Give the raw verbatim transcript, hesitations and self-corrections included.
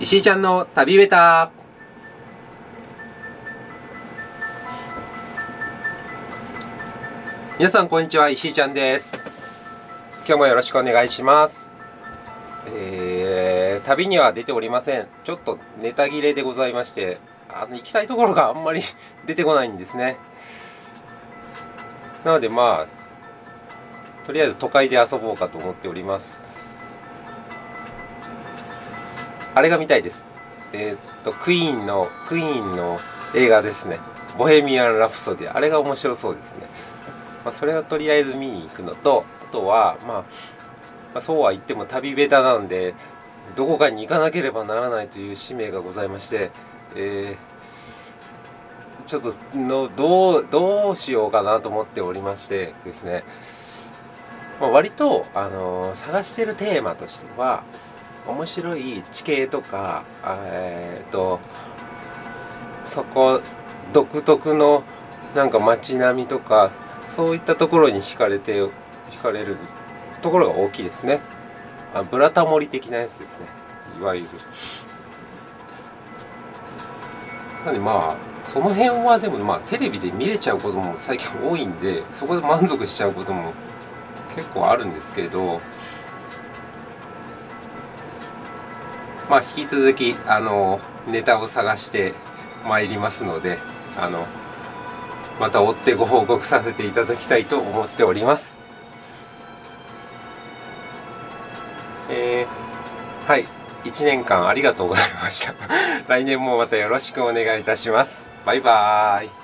石井ちゃんの旅ベタ。皆さんこんにちは、石井ちゃんです。今日もよろしくお願いします。えー、旅には出ておりません。ちょっとネタ切れでございまして、あの行きたいところがあんまり出てこないんですね。なのでまあとりあえず都会で遊ぼうかと思っております。あれが見たいです。えー、っとクイーンのクイーンの映画ですね。ボヘミアン・ラプソディ。あれが面白そうですね。まあ、それをとりあえず見に行くのと、あとは、まあ、まあそうは言っても旅ベタなんでどこかに行かなければならないという使命がございまして、えー、ちょっとのどうどうしようかなと思っておりましてですね。まあ、割と、あのー、探しているテーマとしては面白い地形とか、えー、とそこ独特のなんか街並みとかそういったところに惹かれて惹かれるところが大きいですね。あ、ブラタモリ的なやつですね、いわゆる。なのでまあその辺はでもまあテレビで見れちゃうことも最近多いんで、そこで満足しちゃうことも結構あるんですけど、まあ引き続きあのネタを探してまいりますので、あのまた追ってご報告させていただきたいと思っております。えー、はい、いちねんかんありがとうございました。来年もまたよろしくお願いいたします。バイバーイ。